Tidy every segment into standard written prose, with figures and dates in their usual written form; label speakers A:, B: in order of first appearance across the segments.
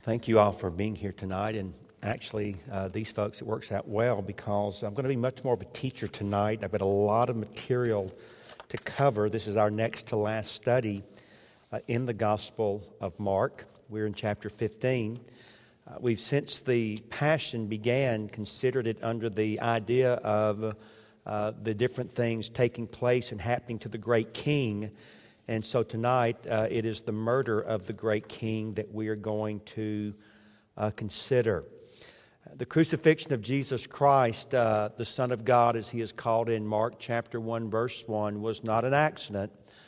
A: Thank you all for being here tonight. And actually, these folks, it works out well because I'm going to be much more of a teacher tonight. I've got a lot of material to cover. This is our next to last study in the Gospel of Mark. We're in chapter 15. We've, since the Passion began, considered it under the idea of the different things taking place and happening to the great King. And so tonight, it is the murder of the great King that we are going to consider. The crucifixion of Jesus Christ, the Son of God, as he is called in Mark chapter 1, verse 1, was not an accident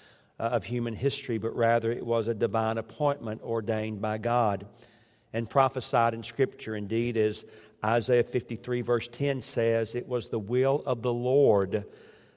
A: of human history, but rather it was a divine appointment ordained by God and prophesied in Scripture. Indeed, as Isaiah 53, verse 10 says, it was the will of the Lord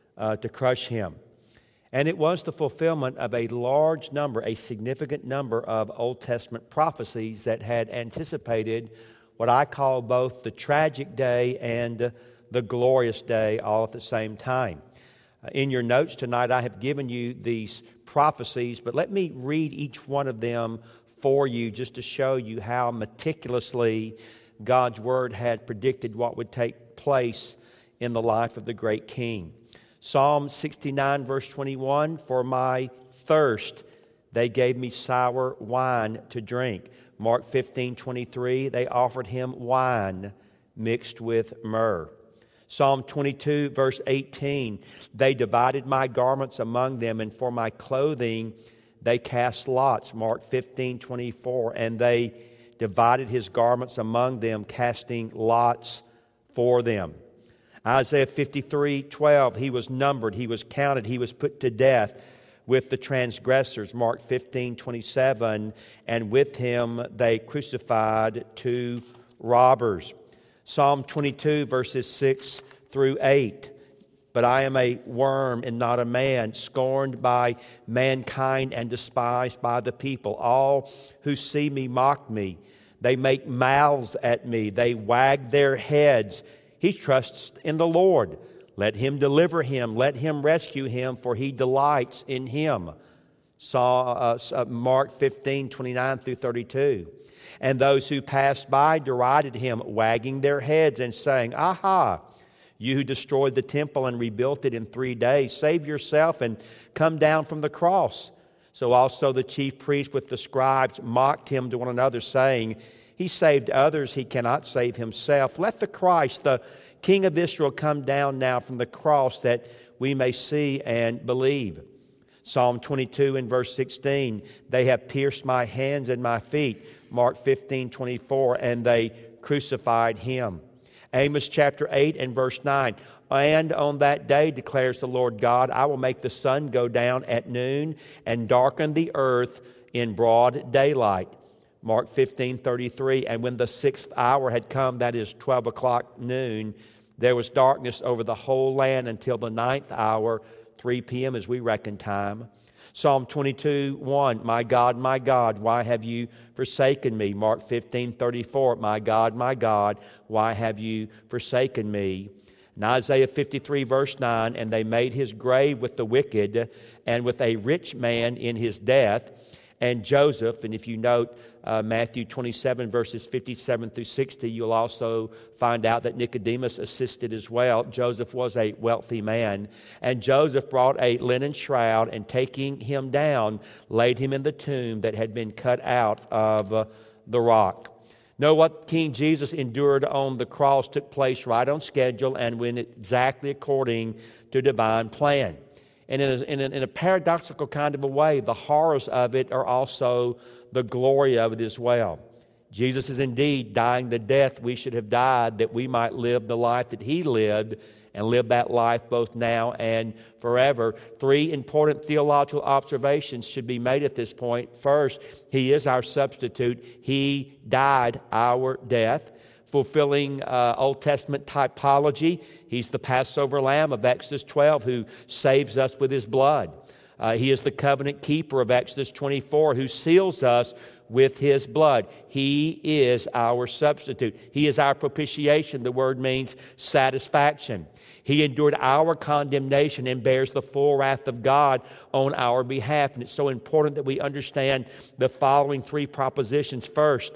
A: to crush him. And it was the fulfillment of a large number, a significant number of Old Testament prophecies that had anticipated what I call both the tragic day and the glorious day all at the same time. In your notes tonight, I have given you these prophecies, but let me read each one of them for you just to show you how meticulously God's Word had predicted what would take place in the life of the great King. Psalm 69, verse 21, for my thirst they gave me sour wine to drink. Mark 15, 23, they offered him wine mixed with myrrh. Psalm 22, verse 18, they divided my garments among them, and for my clothing they cast lots. Mark 15, 24, and they divided his garments among them, casting lots for them. Isaiah 53, 12, he was numbered, he was counted, he was put to death with the transgressors. Mark 15, 27, and with him they crucified two robbers. Psalm 22, verses 6 through 8, but I am a worm and not a man, scorned by mankind and despised by the people. All who see me mock me. They make mouths at me. They wag their heads. He trusts in the Lord. Let him deliver him. Let him rescue him, for he delights in him. Mark 15, 29 through 32. And those who passed by derided him, wagging their heads and saying, Aha, you who destroyed the temple and rebuilt it in 3 days, save yourself and come down from the cross. So also the chief priests with the scribes mocked him to one another, saying, He saved others, he cannot save himself. Let the Christ, the King of Israel, come down now from the cross that we may see and believe. Psalm 22 and verse 16, they have pierced my hands and my feet. Mark 15, 24, and they crucified him. Amos chapter 8 and verse 9, and on that day, declares the Lord God, I will make the sun go down at noon and darken the earth in broad daylight. Mark 15, 33, and when the 6th hour had come, that is 12 o'clock noon, there was darkness over the whole land until the 9th hour, 3 p.m. as we reckon time. Psalm 22, 1, my God, why have you forsaken me? Mark 15, 34, my God, why have you forsaken me? And Isaiah 53, verse 9, and they made his grave with the wicked and with a rich man in his death. And Joseph, and if you note Matthew 27, verses 57 through 60, you'll also find out that Nicodemus assisted as well. Joseph was a wealthy man. And Joseph brought a linen shroud and taking him down, laid him in the tomb that had been cut out of the rock. Know what King Jesus endured on the cross took place right on schedule and went exactly according to divine plan. And in a paradoxical kind of a way, the horrors of it are also the glory of it as well. Jesus is indeed dying the death we should have died that we might live the life that he lived and live that life both now and forever. 3 important theological observations should be made at this point. First, he is our substitute. He died our death. Fulfilling Old Testament typology. He's the Passover lamb of Exodus 12 who saves us with his blood. He is the covenant keeper of Exodus 24 who seals us with his blood. He is our substitute. He is our propitiation. The word means satisfaction. He endured our condemnation and bears the full wrath of God on our behalf. And it's so important that we understand the following 3 propositions. First,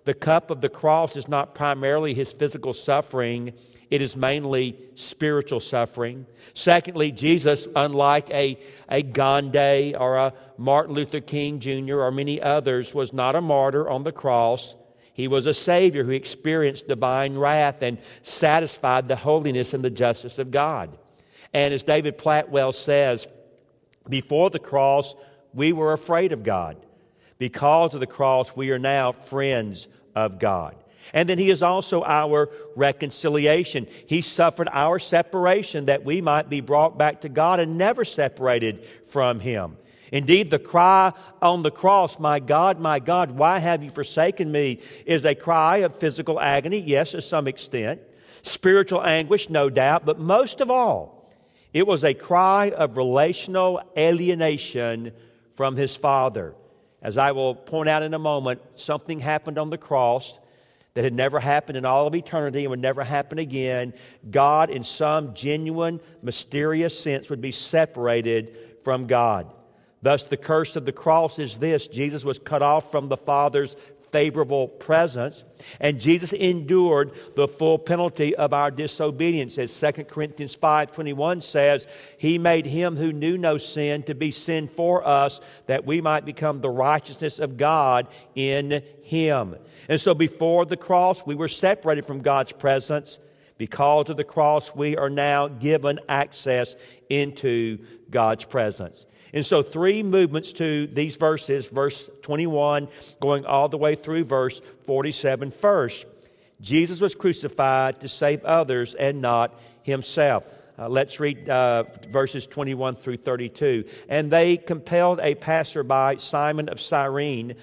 A: the cup of the cross is not primarily his physical suffering. It is mainly spiritual suffering. Secondly, Jesus, unlike a Gandhi or a Martin Luther King Jr. or many others, was not a martyr on the cross. He was a Savior who experienced divine wrath and satisfied the holiness and the justice of God. And as David Platwell says, before the cross, we were afraid of God. Because of the cross, we are now friends of God. And then he is also our reconciliation. He suffered our separation that we might be brought back to God and never separated from him. Indeed, the cry on the cross, my God, why have you forsaken me?" is a cry of physical agony, yes, to some extent. Spiritual anguish, no doubt. But most of all, it was a cry of relational alienation from his Father. As I will point out in a moment, something happened on the cross that had never happened in all of eternity and would never happen again. God, in some genuine, mysterious sense, would be separated from God. Thus, the curse of the cross is this: Jesus was cut off from the Father's favorable presence, and Jesus endured the full penalty of our disobedience. As 2 Corinthians 5:21 says, "He made him who knew no sin to be sin for us, that we might become the righteousness of God in him." And so before the cross, we were separated from God's presence. Because of the cross, we are now given access into God's presence. And so 3 movements to these verses, verse 21 going all the way through verse 47. First, Jesus was crucified to save others and not himself. Let's read verses 21 through 32. "And they compelled a passerby, Simon of Cyrene,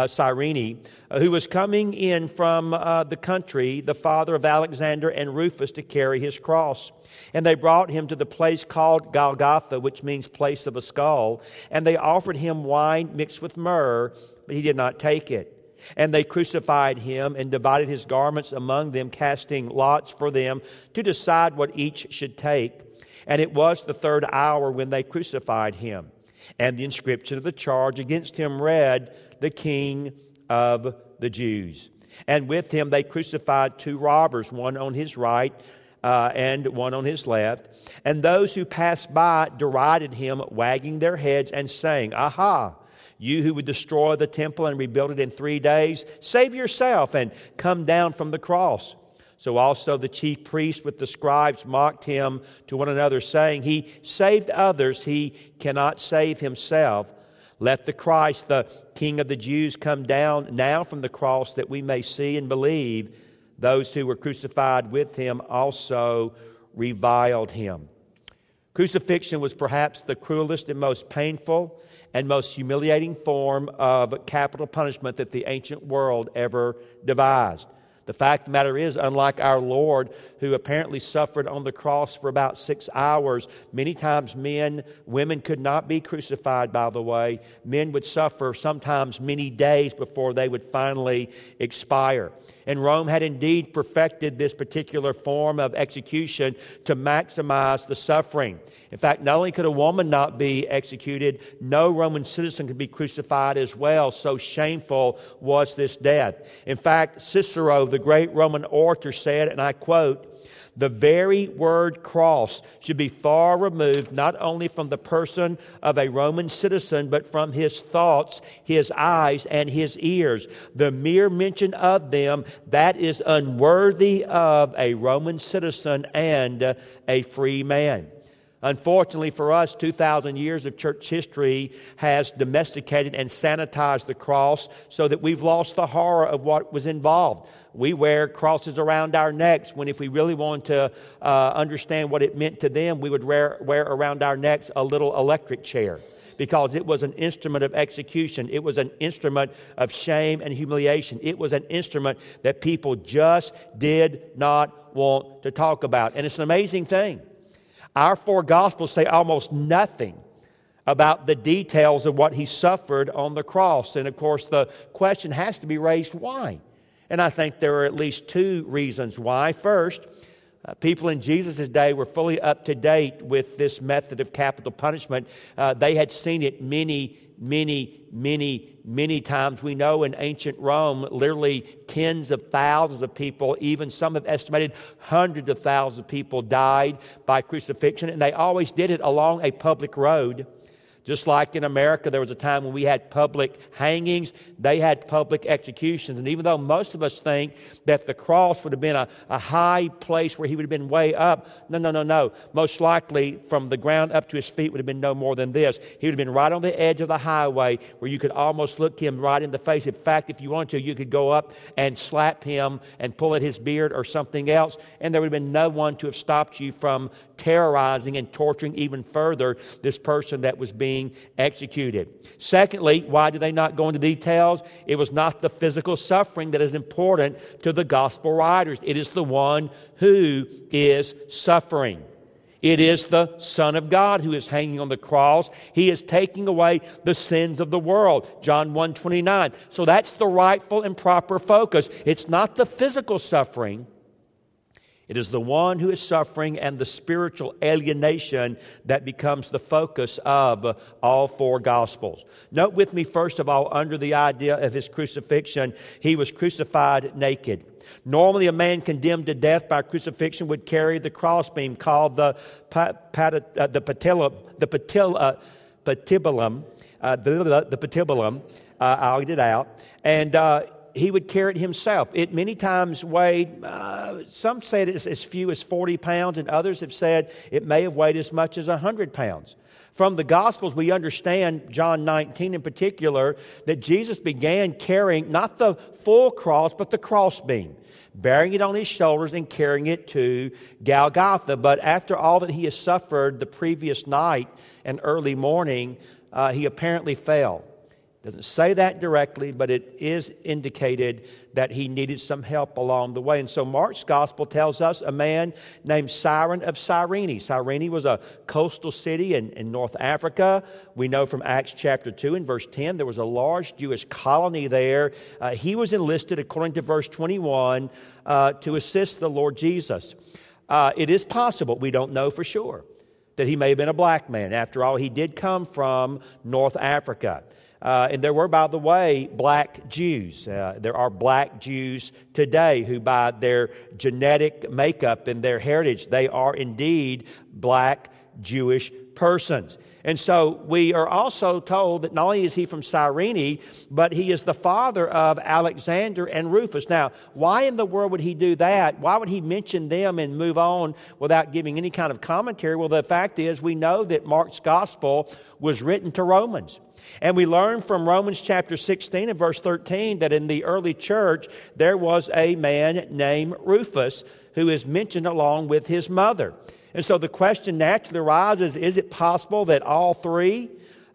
A: who was coming in from the country, the father of Alexander and Rufus, to carry his cross. And they brought him to the place called Golgotha, which means place of a skull. And they offered him wine mixed with myrrh, but he did not take it. And they crucified him and divided his garments among them, casting lots for them to decide what each should take. And it was the 3rd hour when they crucified him. And the inscription of the charge against him read, 'The King of the Jews.' And with him they crucified 2 robbers, one on his right and one on his left. And those who passed by derided him, wagging their heads and saying, 'Aha! You who would destroy the temple and rebuild it in 3 days, save yourself and come down from the cross.' So also the chief priests with the scribes mocked him to one another, saying, 'He saved others, he cannot save himself. Let the Christ, the King of the Jews, come down now from the cross, that we may see and believe.' Those who were crucified with him also reviled him." Crucifixion was perhaps the cruelest and most painful and most humiliating form of capital punishment that the ancient world ever devised. The fact of the matter is, unlike our Lord, who apparently suffered on the cross for about 6 hours, many times women could not be crucified, by the way. Men would suffer sometimes many days before they would finally expire. And Rome had indeed perfected this particular form of execution to maximize the suffering. In fact, not only could a woman not be executed, no Roman citizen could be crucified as well. So shameful was this death. In fact, Cicero, the great Roman orator, said, and I quote, "The very word cross should be far removed not only from the person of a Roman citizen, but from his thoughts, his eyes, and his ears. The mere mention of them, that is unworthy of a Roman citizen and a free man." Unfortunately for us, 2,000 years of church history has domesticated and sanitized the cross so that we've lost the horror of what was involved. We wear crosses around our necks when, if we really want to understand what it meant to them, we would wear around our necks a little electric chair, because it was an instrument of execution. It was an instrument of shame and humiliation. It was an instrument that people just did not want to talk about. And it's an amazing thing. Our 4 Gospels say almost nothing about the details of what he suffered on the cross. And of course, the question has to be raised, why? And I think there are at least 2 reasons why. First, People in Jesus' day were fully up to date with this method of capital punishment. They had seen it many times. We know in ancient Rome, literally tens of thousands of people, even some have estimated hundreds of thousands of people died by crucifixion, and they always did it along a public road. Just like in America, there was a time when we had public hangings, they had public executions. And even though most of us think that the cross would have been a high place where he would have been way up, no. Most likely, from the ground up to his feet would have been no more than this. He would have been right on the edge of the highway where you could almost look him right in the face. In fact, if you wanted to, you could go up and slap him and pull at his beard or something else, and there would have been no one to have stopped you from terrorizing and torturing even further this person that was being executed. Secondly, why do they not go into details? It was not the physical suffering that is important to the gospel writers. It is the one who is suffering. It is the Son of God who is hanging on the cross. He is taking away the sins of the world. John 1:29. So that's the rightful and proper focus. It's not the physical suffering. It is the one who is suffering and the spiritual alienation that becomes the focus of all four Gospels. Note with me, first of all, under the idea of his crucifixion, he was crucified naked. Normally, a man condemned to death by crucifixion would carry the crossbeam called the patibulum. I'll get it out. And he would carry it himself. It many times weighed, some said it's as few as 40 pounds, and others have said it may have weighed as much as 100 pounds. From the Gospels, we understand, John 19 in particular, that Jesus began carrying not the full cross, but the crossbeam, bearing it on his shoulders and carrying it to Golgotha. But after all that he has suffered the previous night and early morning, he apparently fell. Doesn't say that directly, but it is indicated that he needed some help along the way. And so Mark's gospel tells us a man named Cyrene of Cyrene. Cyrene was a coastal city in North Africa. We know from Acts chapter 2 and verse 10, there was a large Jewish colony there. He was enlisted, according to verse 21, to assist the Lord Jesus. It is possible, we don't know for sure, that he may have been a black man. After all, he did come from North Africa. And there were, by the way, black Jews. There are black Jews today who, by their genetic makeup and their heritage, they are indeed black Jewish persons. And so we are also told that not only is he from Cyrene, but he is the father of Alexander and Rufus. Now, why in the world would he do that? Why would he mention them and move on without giving any kind of commentary? Well, the fact is, we know that Mark's gospel was written to Romans. And we learn from Romans chapter 16 and verse 13 that in the early church there was a man named Rufus who is mentioned along with his mother. And so the question naturally arises, is it possible that all three,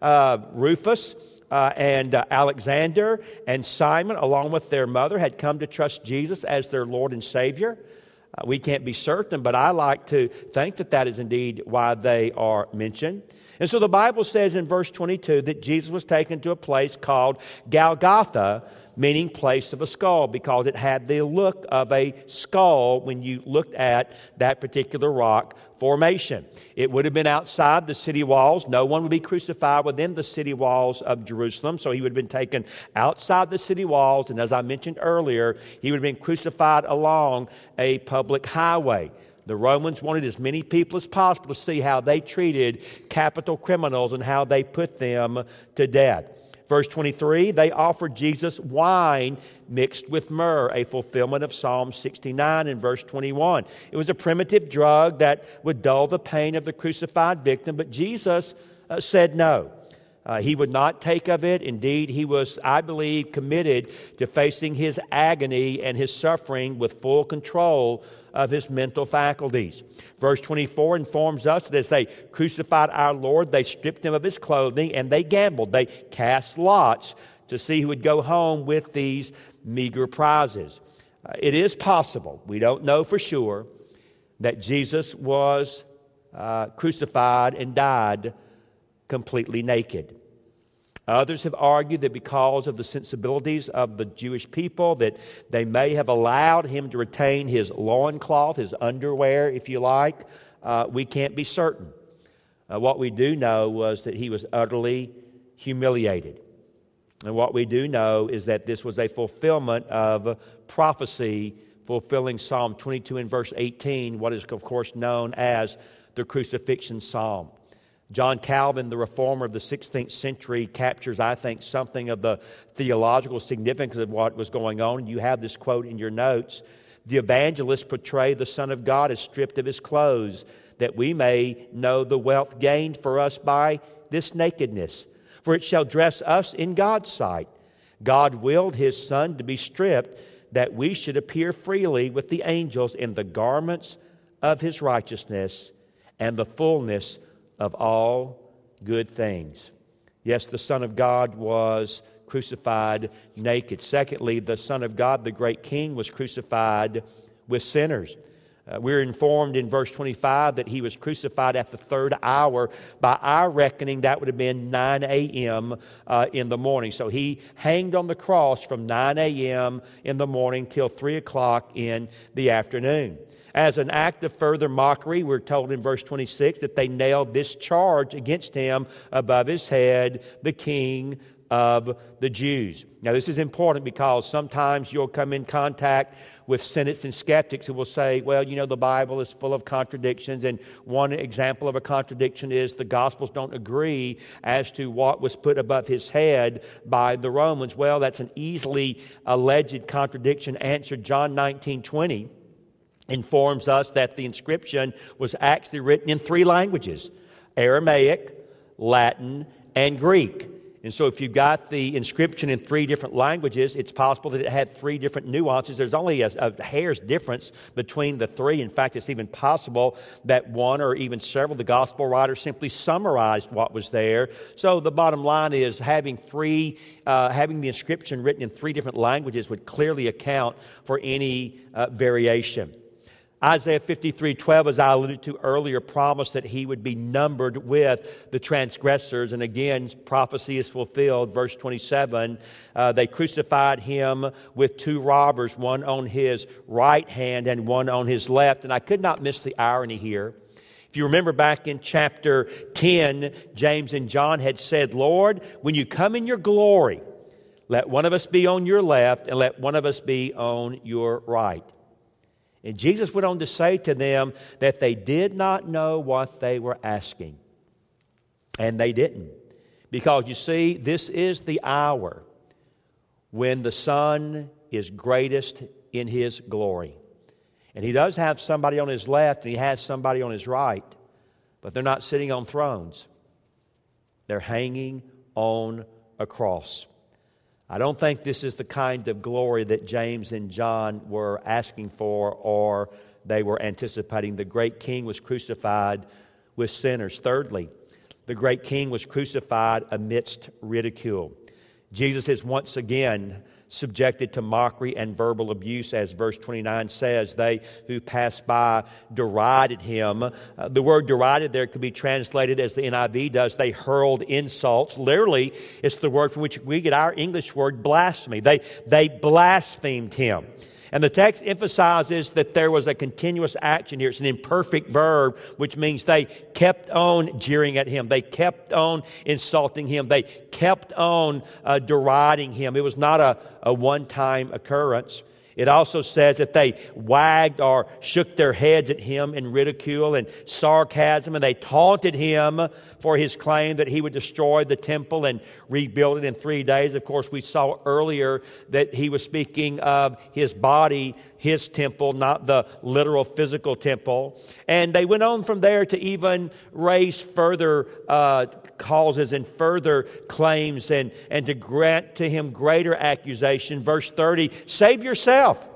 A: Rufus and Alexander and Simon, along with their mother, had come to trust Jesus as their Lord and Savior? We can't be certain, but I like to think that that is indeed why they are mentioned. And so the Bible says in verse 22 that Jesus was taken to a place called Golgotha, meaning place of a skull, because it had the look of a skull when you looked at that particular rock formation. It would have been outside the city walls. No one would be crucified within the city walls of Jerusalem, so he would have been taken outside the city walls, and as I mentioned earlier, he would have been crucified along a public highway. The Romans wanted as many people as possible to see how they treated capital criminals and how they put them to death. Verse 23, they offered Jesus wine mixed with myrrh, a fulfillment of Psalm 69 and verse 21. It was a primitive drug that would dull the pain of the crucified victim, but Jesus said no. He would not take of it. Indeed, he was, I believe, committed to facing his agony and his suffering with full control of his mental faculties. Verse 24 informs us that as they crucified our Lord, they stripped him of his clothing and they gambled. They cast lots to see who would go home with these meager prizes. It is possible, we don't know for sure, that Jesus was crucified and died completely naked. Others have argued that because of the sensibilities of the Jewish people, that they may have allowed him to retain his loincloth, his underwear, if you like. We can't be certain. What we do know was that he was utterly humiliated. And what we do know is that this was a fulfillment of prophecy, fulfilling Psalm 22 and verse 18, what is, of course, known as the crucifixion psalm. John Calvin, the reformer of the 16th century, captures, I think, something of the theological significance of what was going on. You have this quote in your notes. The evangelists portray the Son of God as stripped of his clothes, that we may know the wealth gained for us by this nakedness. For it shall dress us in God's sight. God willed his Son to be stripped, that we should appear freely with the angels in the garments of his righteousness and the fullness of all good things. Yes, the Son of God was crucified naked. Secondly, the Son of God, the great King, was crucified with sinners. We're informed in verse 25 that he was crucified at the third hour. By our reckoning, that would have been 9 a.m. In the morning. So he hanged on the cross from 9 a.m. in the morning till 3 o'clock in the afternoon. As an act of further mockery, we're told in verse 26 that they nailed this charge against him above his head, the King of the Jews. Now, this is important because sometimes you'll come in contact with cynics and skeptics who will say, well, you know, the Bible is full of contradictions, and one example of a contradiction is the Gospels don't agree as to what was put above his head by the Romans. Well, that's an easily alleged contradiction answered. John 19:20 informs us that the inscription was actually written in three languages: Aramaic, Latin, and Greek. And so if you've got the inscription in three different languages, it's possible that it had three different nuances. There's only a hair's difference between the three. In fact, it's even possible that one or even several of the gospel writers simply summarized what was there. So the bottom line is having the inscription written in three different languages would clearly account for any variation. Isaiah 53:12, as I alluded to earlier, promised that he would be numbered with the transgressors. And again, prophecy is fulfilled. Verse 27, they crucified him with two robbers, one on his right hand and one on his left. And I could not miss the irony here. If you remember back in chapter 10, James and John had said, Lord, when you come in your glory, let one of us be on your left and let one of us be on your right. And Jesus went on to say to them that they did not know what they were asking. And they didn't. Because you see, this is the hour when the Son is greatest in his glory. And he does have somebody on his left and he has somebody on his right. But they're not sitting on thrones. They're hanging on a cross. I don't think this is the kind of glory that James and John were asking for or they were anticipating. The great King was crucified with sinners. Thirdly, the great King was crucified amidst ridicule. Jesus is once again subjected to mockery and verbal abuse, as verse 29 says. They who passed by derided him. The word derided there could be translated as the NIV does. They hurled insults. Literally, it's the word from which we get our English word blasphemy. They blasphemed him. And the text emphasizes that there was a continuous action here. It's an imperfect verb, which means they kept on jeering at him. They kept on insulting him. They kept on deriding him. It was not a one-time occurrence. It also says that they wagged or shook their heads at him in ridicule and sarcasm, and they taunted him for his claim that he would destroy the temple and rebuild it in 3 days. Of course, we saw earlier that he was speaking of his body, his temple, not the literal physical temple. And they went on from there to even raise further causes and further claims and to grant to him greater accusation. Verse 30, save yourself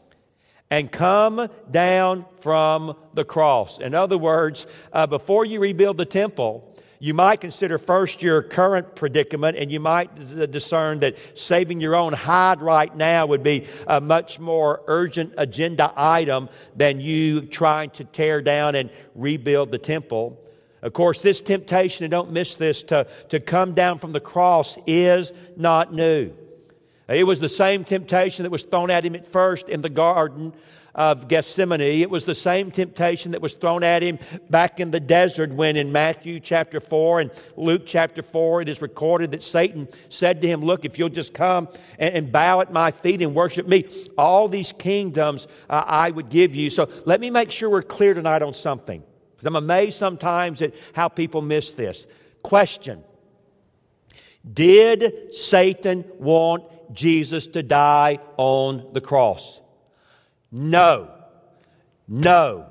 A: and come down from the cross. In other words, before you rebuild the temple, you might consider first your current predicament, and you might discern that saving your own hide right now would be a much more urgent agenda item than you trying to tear down and rebuild the temple. Of course, this temptation, and don't miss this, to come down from the cross is not new. It was the same temptation that was thrown at him at first in the Garden of Gethsemane. It was the same temptation that was thrown at him back in the desert when in Matthew chapter 4 and Luke chapter 4 it is recorded that Satan said to him, look, if you'll just come and bow at my feet and worship me, all these kingdoms I would give you. So let me make sure we're clear tonight on something, because I'm amazed sometimes at how people miss this. Question: did Satan want Jesus to die on the cross? No. No.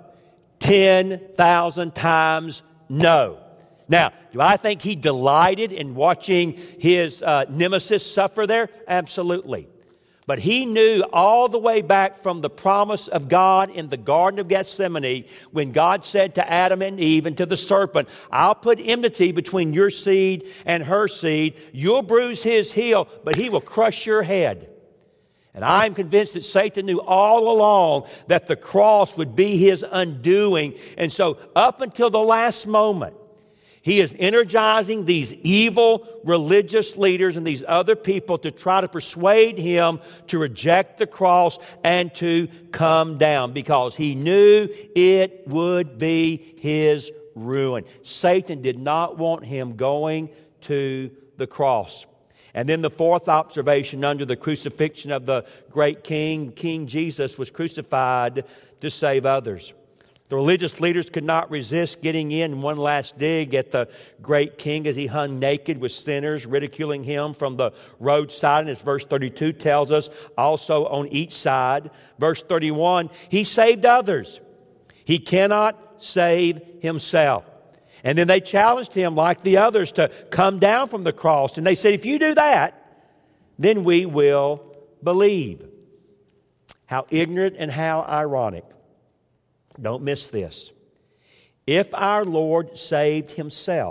A: 10,000 times no. Now, do I think he delighted in watching his nemesis suffer there? Absolutely. But he knew all the way back from the promise of God in the Garden of Gethsemane when God said to Adam and Eve and to the serpent, I'll put enmity between your seed and her seed. You'll bruise his heel, but he will crush your head. And I'm convinced that Satan knew all along that the cross would be his undoing. And so up until the last moment, he is energizing these evil religious leaders and these other people to try to persuade him to reject the cross and to come down, because he knew it would be his ruin. Satan did not want him going to the cross. And then the fourth observation, under the crucifixion of the great King, King Jesus was crucified to save others. The religious leaders could not resist getting in one last dig at the great King as he hung naked with sinners, ridiculing him from the roadside. And as verse 32 tells us, also on each side. Verse 31, he saved others. He cannot save himself. And then they challenged him, like the others, to come down from the cross. And they said, if you do that, then we will believe. How ignorant and how ironic. Don't miss this. If our Lord saved himself,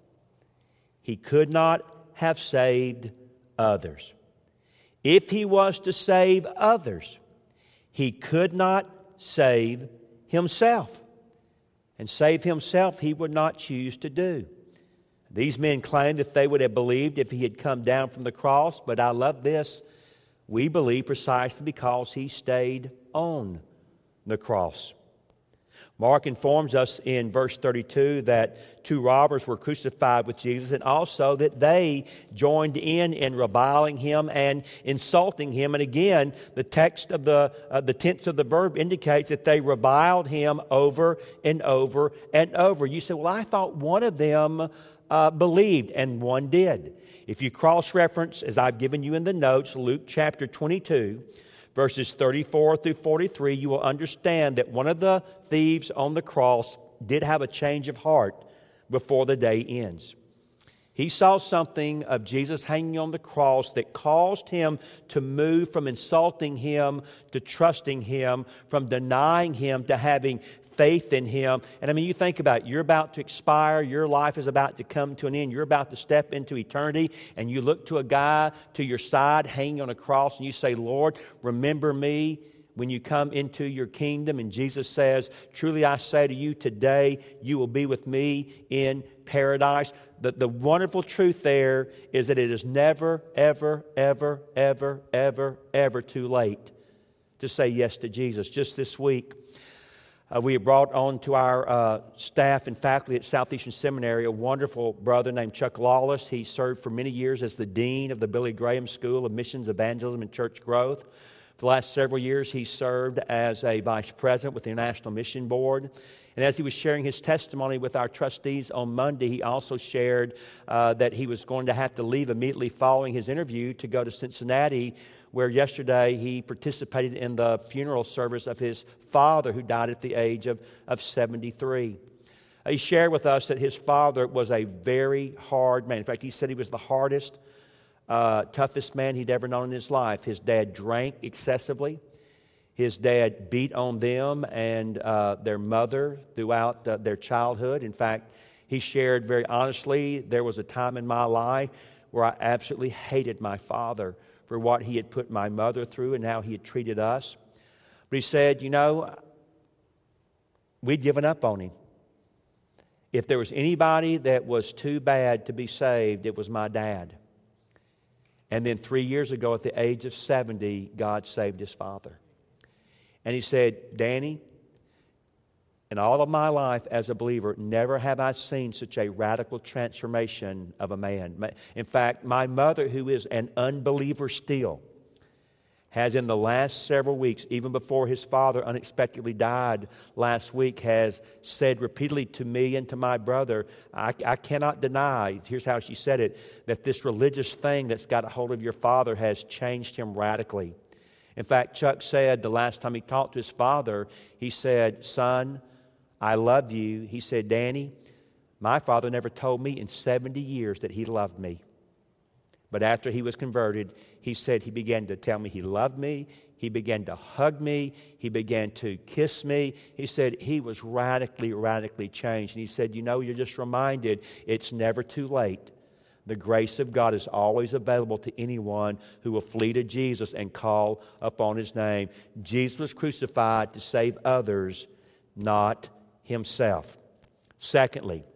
A: he could not have saved others. If he was to save others, he could not save himself. And save himself he would not choose to do. These men claimed that they would have believed if he had come down from the cross, but I love this. We believe precisely because he stayed on the cross. Mark informs us in verse 32 that two robbers were crucified with Jesus, and also that they joined in reviling him and insulting him. And again, the text of the tense of the verb indicates that they reviled him over and over and over. You say, well, I thought one of them believed, and one did. If you cross-reference, as I've given you in the notes, Luke chapter 22, verses 34 through 43, you will understand that one of the thieves on the cross did have a change of heart before the day ends. He saw something of Jesus hanging on the cross that caused him to move from insulting him to trusting him, from denying him to having faith in him. And I mean, you think about it. You're about to expire. Your life is about to come to an end. You're about to step into eternity. And you look to a guy to your side hanging on a cross and you say, Lord, remember me when you come into your kingdom. And Jesus says, truly I say to you, today you will be with me in paradise. The wonderful truth there is that it is never, ever, ever, ever, ever, ever too late to say yes to Jesus. Just this week, we have brought on to our staff and faculty at Southeastern Seminary a wonderful brother named Chuck Lawless. He served for many years as the dean of the Billy Graham School of Missions, Evangelism, and Church Growth. For the last several years, he served as a vice president with the International Mission Board. And as he was sharing his testimony with our trustees on Monday, he also shared that he was going to have to leave immediately following his interview to go to Cincinnati, where yesterday he participated in the funeral service of his father, who died at the age of 73. He shared with us that his father was a very hard man. In fact, he said he was the hardest, toughest man he'd ever known in his life. His dad drank excessively. His dad beat on them and their mother throughout their childhood. In fact, he shared very honestly, there was a time in my life where I absolutely hated my father for what he had put my mother through and how he had treated us. But he said, we'd given up on him. If there was anybody that was too bad to be saved, it was my dad. And then 3 years ago, at the age of 70, God saved his father. And he said, Danny, in all of my life as a believer, never have I seen such a radical transformation of a man. In fact, my mother, who is an unbeliever still, has in the last several weeks, even before his father unexpectedly died last week, has said repeatedly to me and to my brother, I cannot deny, here's how she said it, that this religious thing that's got a hold of your father has changed him radically. In fact, Chuck said the last time he talked to his father, he said, son, I love you. He said, Danny, my father never told me in 70 years that he loved me. But after he was converted, he said he began to tell me he loved me. He began to hug me. He began to kiss me. He said he was radically changed. And he said, you know, you're just reminded it's never too late. The grace of God is always available to anyone who will flee to Jesus and call upon his name. Jesus was crucified to save others, not himself. Secondly,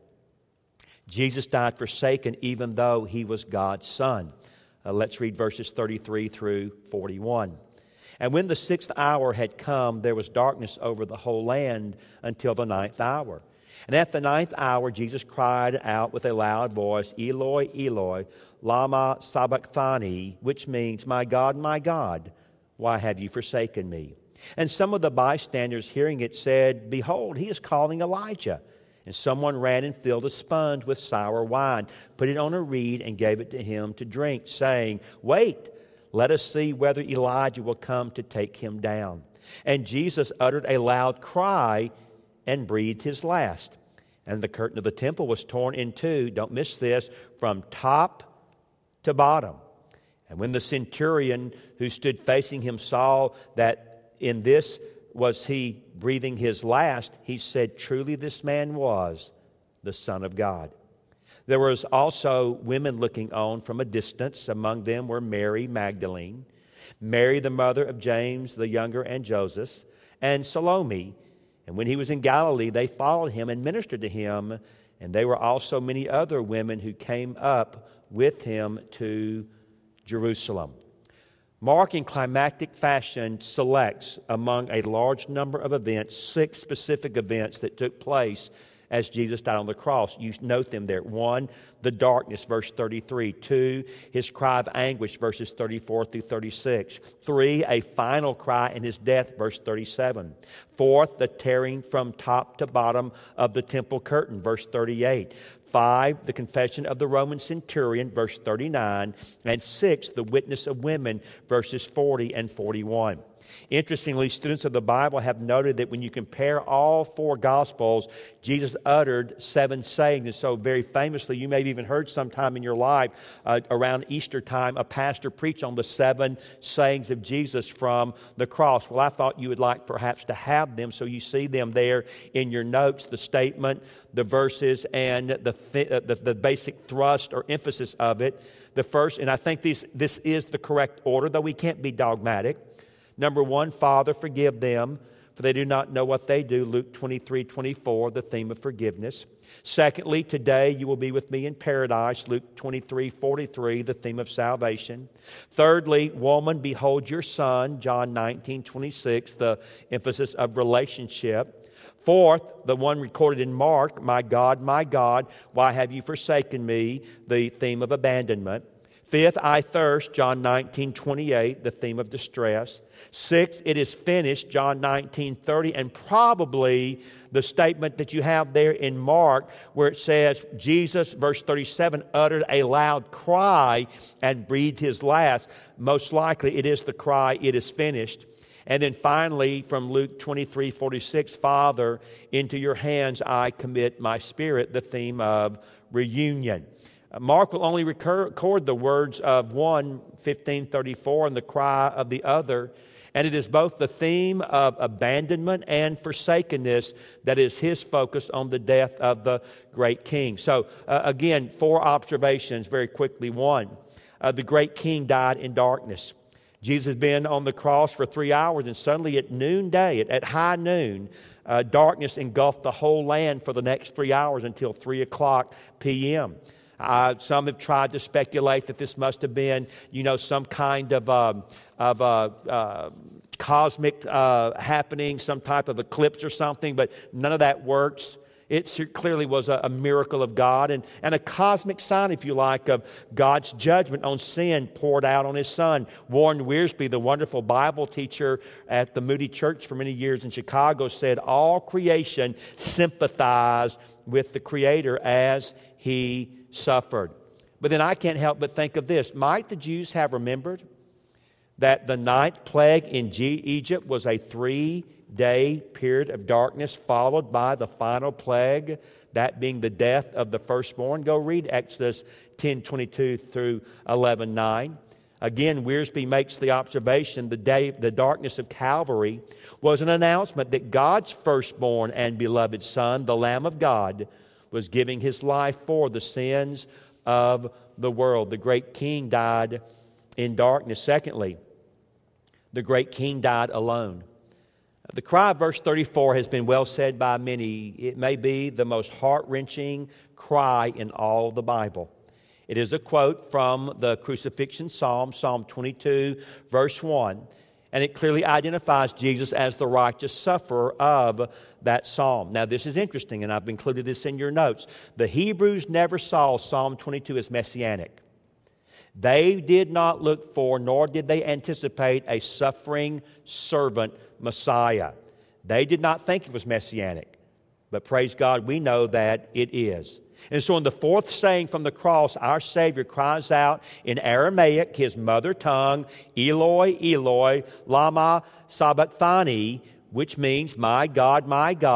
A: Jesus died forsaken even though he was God's son. Let's read verses 33 through 41. And when the 6th hour had come, there was darkness over the whole land until the 9th hour. And at the 9th hour, Jesus cried out with a loud voice, Eloi, Eloi, lama sabachthani, which means, my God, why have you forsaken me? And some of the bystanders hearing it said, behold, he is calling Elijah. And someone ran and filled a sponge with sour wine, put it on a reed, and gave it to him to drink, saying, wait, let us see whether Elijah will come to take him down. And Jesus uttered a loud cry and breathed his last. And the curtain of the temple was torn in two, don't miss this, from top to bottom. And when the centurion who stood facing him saw that in this was he breathing his last, he said, truly this man was the Son of God. There was also women looking on from a distance. Among them were Mary Magdalene, Mary the mother of James the younger and Joseph, and Salome. And when he was in Galilee, they followed him and ministered to him. And there were also many other women who came up with him to Jerusalem. Mark, in climactic fashion, selects among a large number of events 6 specific events that took place as Jesus died on the cross. You note them there. 1, the darkness, verse 33. 2, his cry of anguish, verses 34 through 36. 3, a final cry in his death, verse 37. 4, the tearing from top to bottom of the temple curtain, verse 38. 5, the confession of the Roman centurion, verse 39. And 6, the witness of women, verses 40 and 41. Interestingly, students of the Bible have noted that when you compare all 4 Gospels, Jesus uttered 7 sayings. And so very famously, you may have even heard sometime in your life around Easter time, a pastor preach on the 7 sayings of Jesus from the cross. Well, I thought you would like perhaps to have them so you see them there in your notes, the statement, the verses, and the basic thrust or emphasis of it. The first, and I think this is the correct order, though we can't be dogmatic. Number 1, Father, forgive them, for they do not know what they do. Luke 23:24, the theme of forgiveness. Secondly, today you will be with me in paradise. Luke 23:43, the theme of salvation. Thirdly, woman, behold your son. John 19:26, the emphasis of relationship. Fourth, the one recorded in Mark, my God, why have you forsaken me? The theme of abandonment. 5th, I thirst, John 19:28, the theme of distress. 6th, it is finished, John 19:30, and probably the statement that you have there in Mark where it says, Jesus, verse 37, uttered a loud cry and breathed his last. Most likely it is the cry, it is finished. And then finally, from Luke 23:46, Father, into your hands I commit my spirit, the theme of reunion. Mark will only record the words of one, 15:34, and the cry of the other. And it is both the theme of abandonment and forsakenness that is his focus on the death of the great king. So again, 4 observations very quickly. 1, the great king died in darkness. Jesus had been on the cross for 3 hours, and suddenly at noonday, at high noon, darkness engulfed the whole land for the next 3 hours until 3 o'clock p.m. Some have tried to speculate that this must have been, some kind of cosmic happening, some type of eclipse or something, but none of that works. It clearly was a miracle of God and a cosmic sign, if you like, of God's judgment on sin poured out on His Son. Warren Wiersbe, the wonderful Bible teacher at the Moody Church for many years in Chicago, said all creation sympathized with the Creator as He suffered. But then I can't help but think of this. Might the Jews have remembered that the 9th plague in Egypt was a 3-day period of darkness followed by the final plague, that being the death of the firstborn? Go read Exodus 10:22 through 11:9. Again, Wiersbe makes the observation the darkness of Calvary was an announcement that God's firstborn and beloved Son, the Lamb of God, was giving His life for the sins of the world. The great King died in darkness. Secondly, the great King died alone. The cry of verse 34 has been well said by many. It may be the most heart-wrenching cry in all the Bible. It is a quote from the crucifixion psalm, Psalm 22, verse 1. And it clearly identifies Jesus as the righteous sufferer of that psalm. Now, this is interesting, and I've included this in your notes. The Hebrews never saw Psalm 22 as messianic. They did not look for, nor did they anticipate, a suffering servant Messiah. They did not think it was messianic. But praise God, we know that it is. And so in the fourth saying from the cross, our Savior cries out in Aramaic, his mother tongue, Eloi, Eloi, lama sabachthani, which means, my God,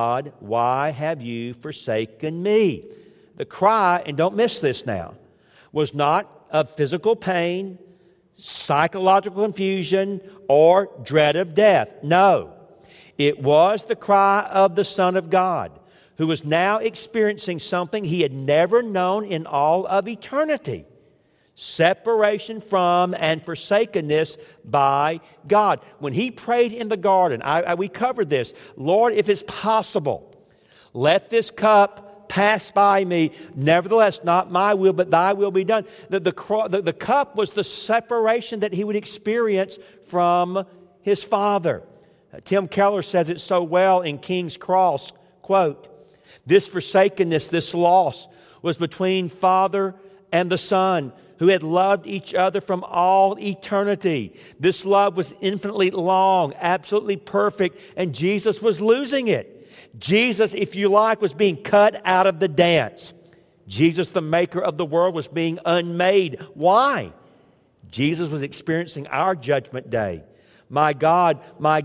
A: why have you forsaken me? The cry, and don't miss this now, was not of physical pain, psychological confusion, or dread of death. No, it was the cry of the Son of God, who was now experiencing something he had never known in all of eternity. Separation from and forsakenness by God. When he prayed in the garden, we covered this. Lord, if it's possible, let this cup pass by me. Nevertheless, not my will, but thy will be done. The cup was the separation that he would experience from his Father. Tim Keller says it so well in King's Cross, quote, this forsakenness, this loss, was between Father and the Son, who had loved each other from all eternity. This love was infinitely long, absolutely perfect, and Jesus was losing it. Jesus, if you like, was being cut out of the dance. Jesus, the maker of the world, was being unmade. Why? Jesus was experiencing our judgment day. My God,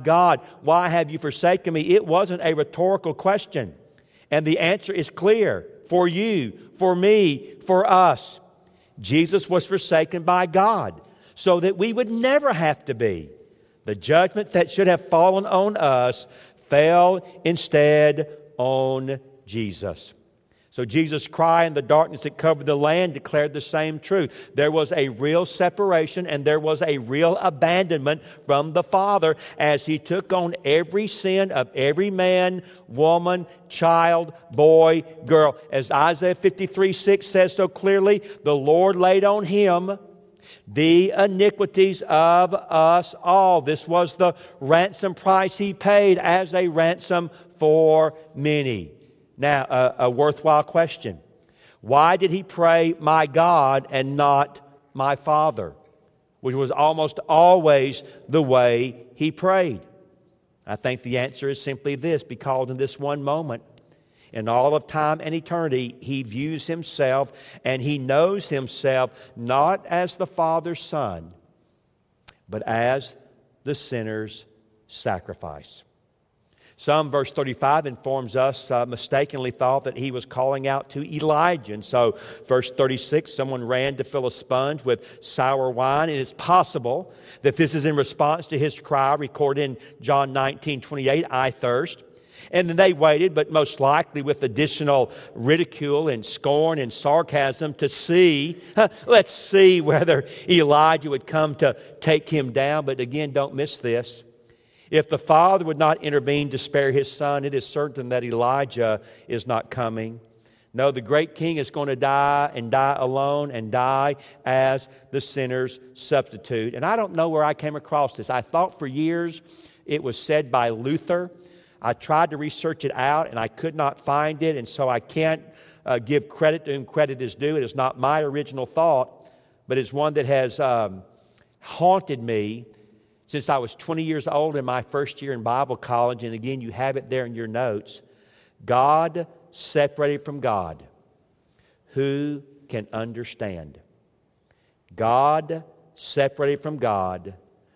A: why have you forsaken me? It wasn't a rhetorical question. And the answer is clear. For you, for me, for us. Jesus was forsaken by God so that we would never have to be. The judgment that should have fallen on us fell instead on Jesus. So Jesus' cry in the darkness that covered the land declared the same truth. There was a real separation and there was a real abandonment from the Father as He took on every sin of every man, woman, child, boy, girl. As Isaiah 53:6 says so clearly, the Lord laid on Him the iniquities of us all. This was the ransom price He paid as a ransom for many. Now, a worthwhile question. Why did He pray, my God, and not my Father? Which was almost always the way He prayed. I think the answer is simply this, because in this one moment, in all of time and eternity, He views Himself and He knows Himself not as the Father's Son, but as the sinner's sacrifice. Some, verse 35 informs us, mistakenly thought that He was calling out to Elijah. And so, verse 36, someone ran to fill a sponge with sour wine. And it's possible that this is in response to His cry recorded in John 19:28, I thirst. And then they waited, but most likely with additional ridicule and scorn and sarcasm to see, let's see whether Elijah would come to take him down. But again, don't miss this. If the Father would not intervene to spare his Son, it is certain that Elijah is not coming. No, the great King is going to die and die alone and die as the sinner's substitute. And I don't know where I came across this. I thought for years it was said by Luther. I tried to research it out and I could not find it, and so I can't give credit to whom credit is due. It is not my original thought, but it's one that has haunted me since I was 20 years old in my first year in Bible college. And again, you have it there in your notes. God separated from God, who can understand? God separated from God,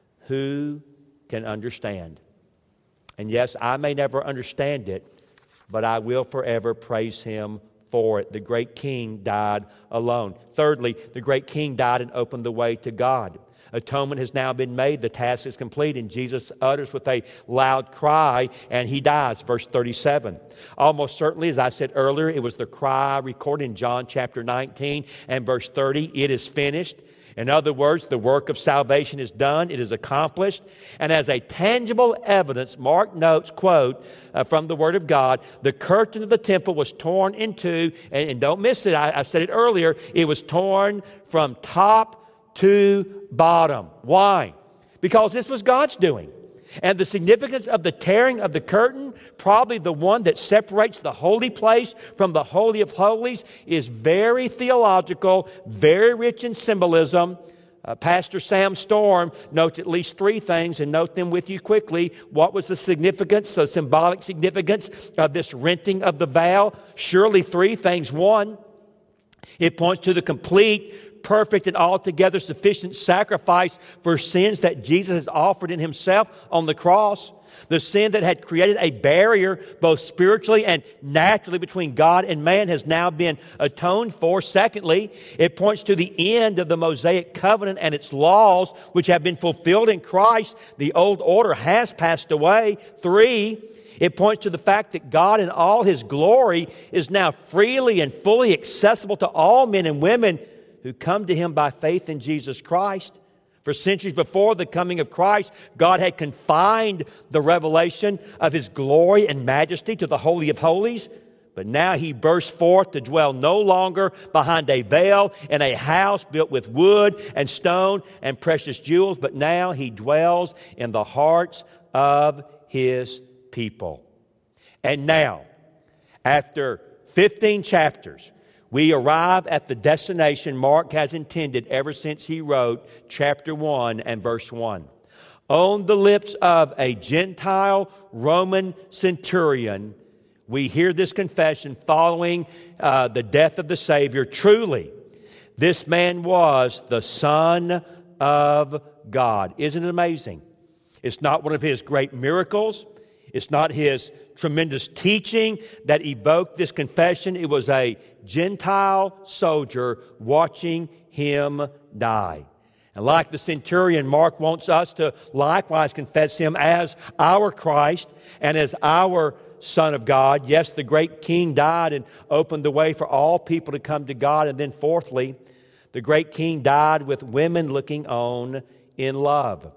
A: who can understand? And yes, I may never understand it, but I will forever praise him for it. The great King died alone. Thirdly, the great King died and opened the way to God. Atonement has now been made. The task is complete. And Jesus utters with a loud cry, and he dies. Verse 37. Almost certainly, as I said earlier, it was the cry recorded in John chapter 19 and verse 30. It is finished. In other words, the work of salvation is done. It is accomplished. And as a tangible evidence, Mark notes, quote, from the Word of God, the curtain of the temple was torn in two. And don't miss it. I said it earlier. It was torn from top to bottom. Why? Because this was God's doing. And the significance of the tearing of the curtain, probably the one that separates the holy place from the Holy of Holies, is very theological, very rich in symbolism. Pastor Sam Storm notes at least three things, and note them with you quickly. What was the significance, the symbolic significance of this renting of the veil? Surely three things. One, it points to the complete, perfect, and altogether sufficient sacrifice for sins that Jesus has offered in himself on the cross. The sin that had created a barrier both spiritually and naturally between God and man has now been atoned for. Secondly, it points to the end of the Mosaic covenant and its laws, which have been fulfilled in Christ. The old order has passed away. Three, it points to the fact that God in all his glory is now freely and fully accessible to all men and women who come to him by faith in Jesus Christ. For centuries before the coming of Christ, God had confined the revelation of his glory and majesty to the Holy of Holies. But now he bursts forth to dwell no longer behind a veil in a house built with wood and stone and precious jewels, but now he dwells in the hearts of his people. And now, after 15 chapters, we arrive at the destination Mark has intended ever since he wrote chapter 1 and verse 1. On the lips of a Gentile Roman centurion, we hear this confession following the death of the Savior. Truly, this man was the Son of God. Isn't it amazing? It's not one of his great miracles. It's not his tremendous teaching that evoked this confession. It was a Gentile soldier watching him die. And like the centurion, Mark wants us to likewise confess him as our Christ and as our Son of God. Yes, the great King died and opened the way for all people to come to God. And then fourthly, the great King died with women looking on in love.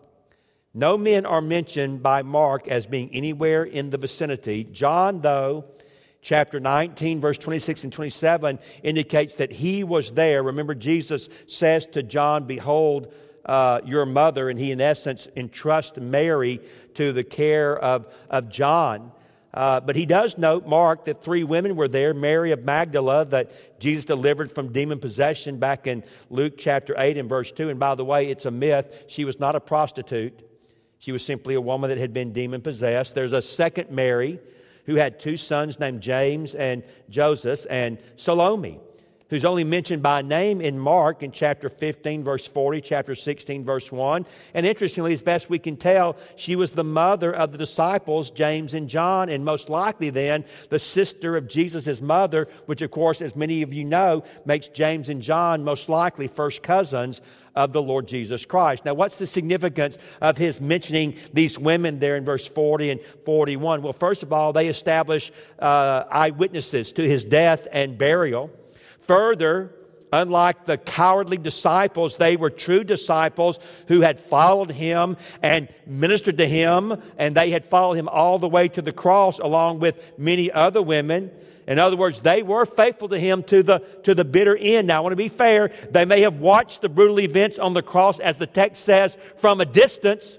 A: No men are mentioned by Mark as being anywhere in the vicinity. John, though, chapter 19, verse 26 and 27, indicates that he was there. Remember, Jesus says to John, "Behold, your mother," and he, in essence, entrusts Mary to the care of John. But he does note, Mark, that three women were there. Mary of Magdala, that Jesus delivered from demon possession back in Luke chapter 8 and verse 2. And by the way, it's a myth. She was not a prostitute. She was simply a woman that had been demon-possessed. There's a second Mary who had two sons named James and Joseph, and Salome, who's only mentioned by name in Mark in chapter 15, verse 40, chapter 16, verse 1. And interestingly, as best we can tell, she was the mother of the disciples, James and John, and most likely then the sister of Jesus' mother, which of course, as many of you know, makes James and John most likely first cousins of the Lord Jesus Christ. Now, what's the significance of his mentioning these women there in verse 40 and 41? Well, first of all, they establish eyewitnesses to his death and burial. Further, Unlike the cowardly disciples, they were true disciples who had followed him and ministered to him, and they had followed him all the way to the cross along with many other women. In other words, they were faithful to him to the bitter end. Now, I want to be fair. They may have watched the brutal events on the cross, as the text says, from a distance.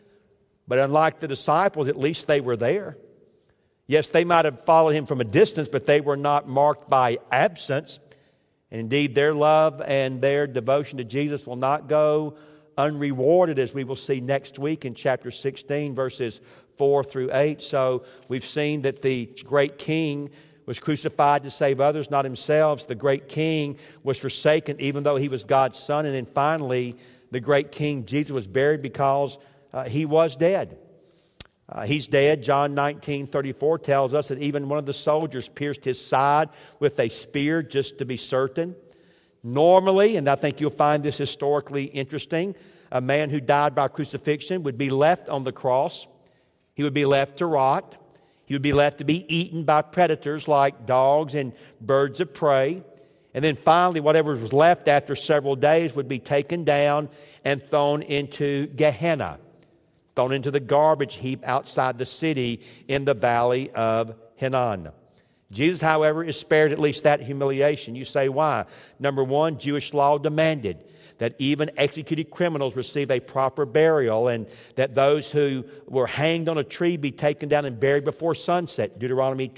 A: But unlike the disciples, at least they were there. Yes, they might have followed him from a distance, but they were not marked by absence. And indeed, their love and their devotion to Jesus will not go unrewarded, as we will see next week in chapter 16, verses 4 through 8. So we've seen that the great king was crucified to save others, not himself. The great king was forsaken, even though he was God's son. And then finally, the great king Jesus was buried because he was dead. He's dead. John 19:34 tells us that even one of the soldiers pierced his side with a spear just to be certain. Normally, and I think you'll find this historically interesting, a man who died by crucifixion would be left on the cross. He would be left to rot. He would be left to be eaten by predators like dogs and birds of prey. And then finally, whatever was left after several days would be taken down and thrown into Gehenna, thrown into the garbage heap outside the city in the valley of Hinnom. Jesus, however, is spared at least that humiliation. You say, why? Number one, Jewish law demanded that even executed criminals receive a proper burial, and that those who were hanged on a tree be taken down and buried before sunset, Deuteronomy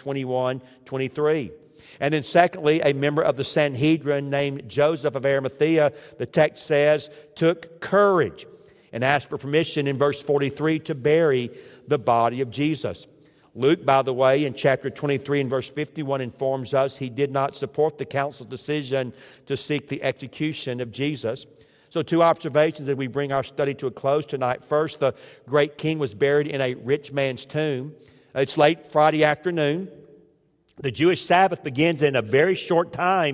A: 21:23. And then secondly, a member of the Sanhedrin named Joseph of Arimathea, the text says, took courage and asked for permission in verse 43 to bury the body of Jesus. Luke, by the way, in chapter 23 and verse 51 informs us he did not support the council's decision to seek the execution of Jesus. So 2 observations as we bring our study to a close tonight. First, the great king was buried in a rich man's tomb. It's late Friday afternoon. The Jewish Sabbath begins in a very short time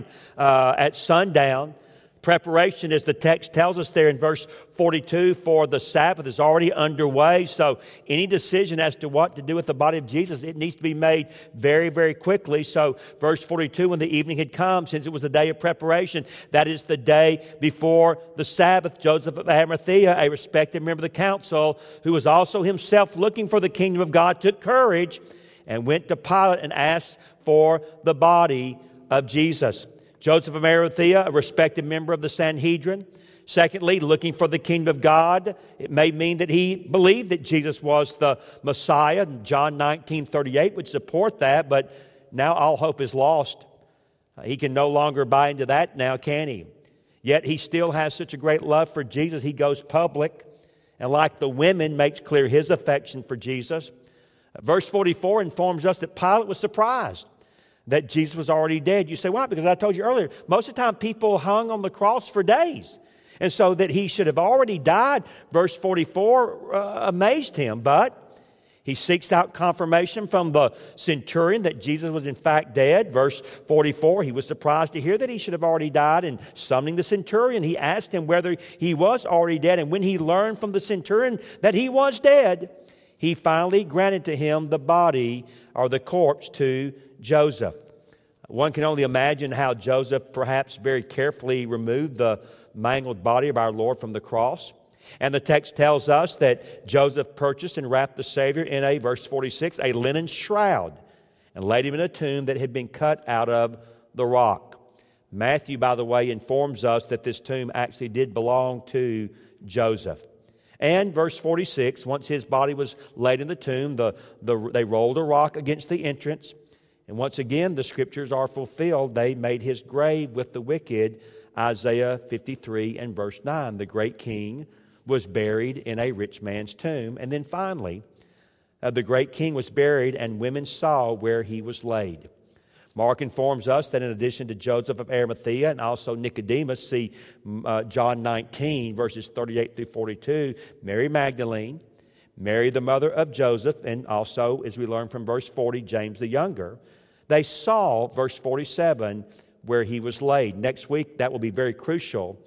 A: at sundown. Preparation, as the text tells us there in verse 42, for the Sabbath is already underway. So any decision as to what to do with the body of Jesus, it needs to be made very, very quickly. So verse 42, when the evening had come, since it was the day of preparation, that is the day before the Sabbath, Joseph of Arimathea, a respected member of the council, who was also himself looking for the kingdom of God, took courage and went to Pilate and asked for the body of Jesus. Joseph of Arimathea, a respected member of the Sanhedrin. Secondly, looking for the kingdom of God. It may mean that he believed that Jesus was the Messiah. John 19:38 would support that, but now all hope is lost. He can no longer buy into that now, can he? Yet he still has such a great love for Jesus, he goes public, and like the women, makes clear his affection for Jesus. Verse 44 informs us that Pilate was surprised that Jesus was already dead. You say, why? Because I told you earlier, most of the time people hung on the cross for days. And so that he should have already died, verse 44 amazed him. But he seeks out confirmation from the centurion that Jesus was in fact dead. Verse 44, he was surprised to hear that he should have already died. And summoning the centurion, he asked him whether he was already dead. And when he learned from the centurion that he was dead, he finally granted to him the body or the corpse to Joseph. One can only imagine how Joseph perhaps very carefully removed the mangled body of our Lord from the cross. And the text tells us that Joseph purchased and wrapped the Savior in verse 46, a linen shroud, and laid him in a tomb that had been cut out of the rock. Matthew, by the way, informs us that this tomb actually did belong to Joseph. And verse 46, once his body was laid in the tomb, they rolled a rock against the entrance. And once again, the scriptures are fulfilled. They made his grave with the wicked, Isaiah 53 and verse 9. The great king was buried in a rich man's tomb. And then finally, the great king was buried and women saw where he was laid. Mark informs us that in addition to Joseph of Arimathea and also Nicodemus, see John 19, verses 38 through 42, Mary Magdalene, Mary the mother of Joseph, and also, as we learn from verse 40, James the younger, they saw, verse 47, where he was laid. Next week, that will be very crucial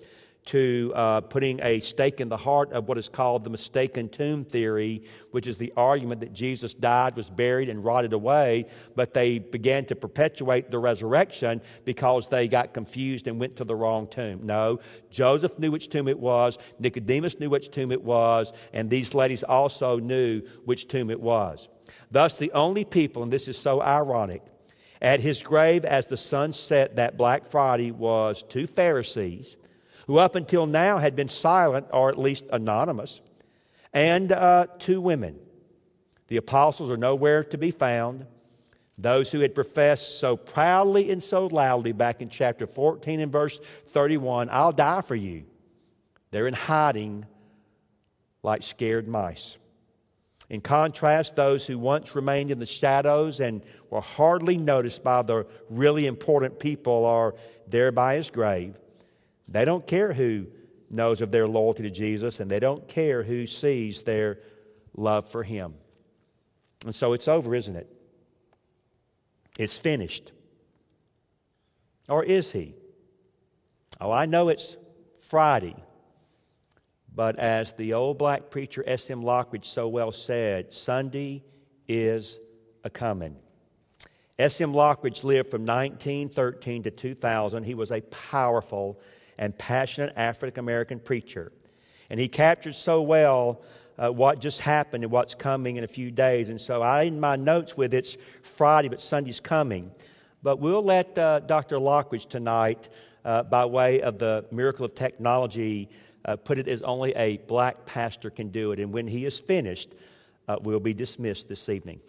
A: to putting a stake in the heart of what is called the mistaken tomb theory, which is the argument that Jesus died, was buried, and rotted away, but they began to perpetuate the resurrection because they got confused and went to the wrong tomb. No, Joseph knew which tomb it was, Nicodemus knew which tomb it was, and these ladies also knew which tomb it was. Thus, the only people, and this is so ironic, at his grave as the sun set that Black Friday was two Pharisees who up until now had been silent or at least anonymous, and two women. The apostles are nowhere to be found. Those who had professed so proudly and so loudly back in chapter 14 and verse 31, "I'll die for you," they're in hiding like scared mice. In contrast, those who once remained in the shadows and were hardly noticed by the really important people are there by his grave. They don't care who knows of their loyalty to Jesus, and they don't care who sees their love for him. And so it's over, isn't it? It's finished. Or is he? Oh, I know it's Friday, but as the old black preacher S.M. Lockridge so well said, Sunday is a-comin'. S.M. Lockridge lived from 1913 to 2000. He was a powerful and passionate African-American preacher. And he captured so well what just happened and what's coming in a few days. And so I, in my notes with it's Friday, but Sunday's coming. But we'll let Dr. Lockridge tonight, by way of the miracle of technology, put it as only a black pastor can do it. And when he is finished, we'll be dismissed this evening.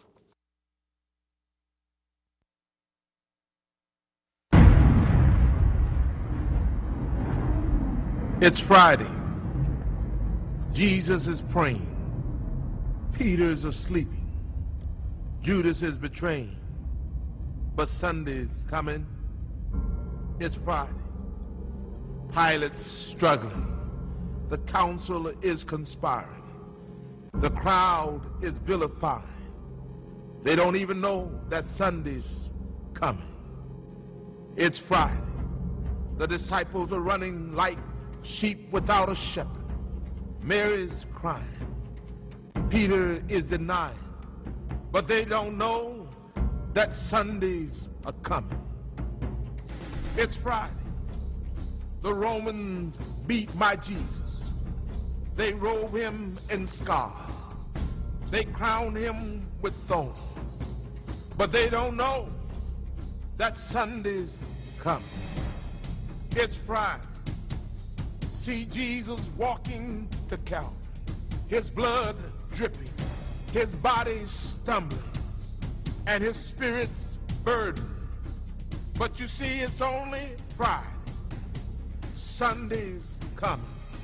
B: It's Friday. Jesus is praying. Peter's sleeping. Judas is betraying. But Sunday's coming. It's Friday. Pilate's struggling. The council is conspiring. The crowd is vilifying. They don't even know that Sunday's coming. It's Friday. The disciples are running like sheep without a shepherd. Mary's crying. Peter is denying. But they don't know that Sundays are coming. It's Friday. The Romans beat my Jesus. They robe him in scarlet. They crown him with thorns. But they don't know that Sunday's coming. It's Friday. See Jesus walking to Calvary, his blood dripping, his body stumbling, and his spirit's burdened. But you see, it's only Friday. Sunday's coming.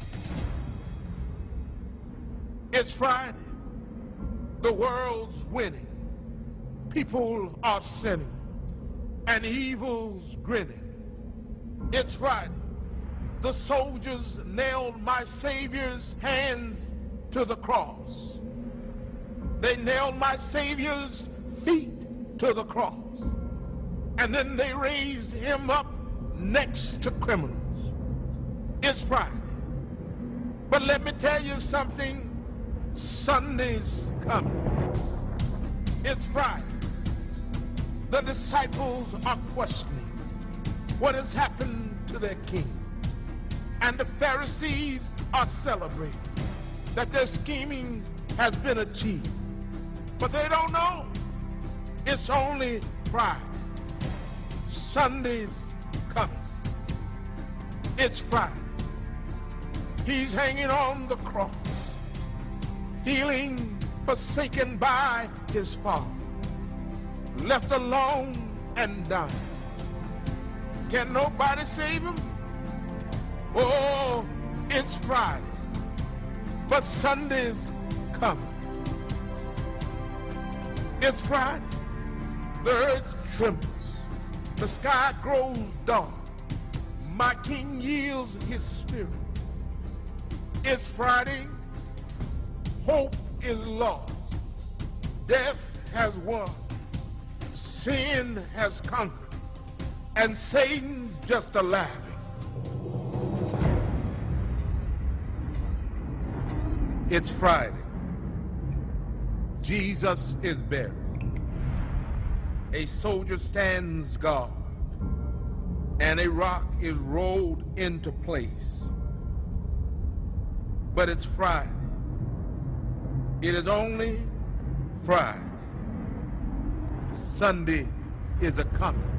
B: It's Friday. The world's winning. People are sinning, and evil's grinning. It's Friday. The soldiers nailed my Savior's hands to the cross. They nailed my Savior's feet to the cross. And then they raised him up next to criminals. It's Friday. But let me tell you something. Sunday's coming. It's Friday. The disciples are questioning what has happened to their king. And the Pharisees are celebrating that their scheming has been achieved. But they don't know it's only Friday. Sunday's coming. It's Friday. He's hanging on the cross, feeling forsaken by his Father, left alone and dying. Can nobody save him? Oh, it's Friday, but Sunday's coming. It's Friday. The earth trembles. The sky grows dark. My King yields his spirit. It's Friday. Hope is lost. Death has won. Sin has conquered. And Satan's just a laughing. It's Friday. Jesus is buried. A soldier stands guard, and a rock is rolled into place. But it's Friday. It is only Friday. Sunday is a coming.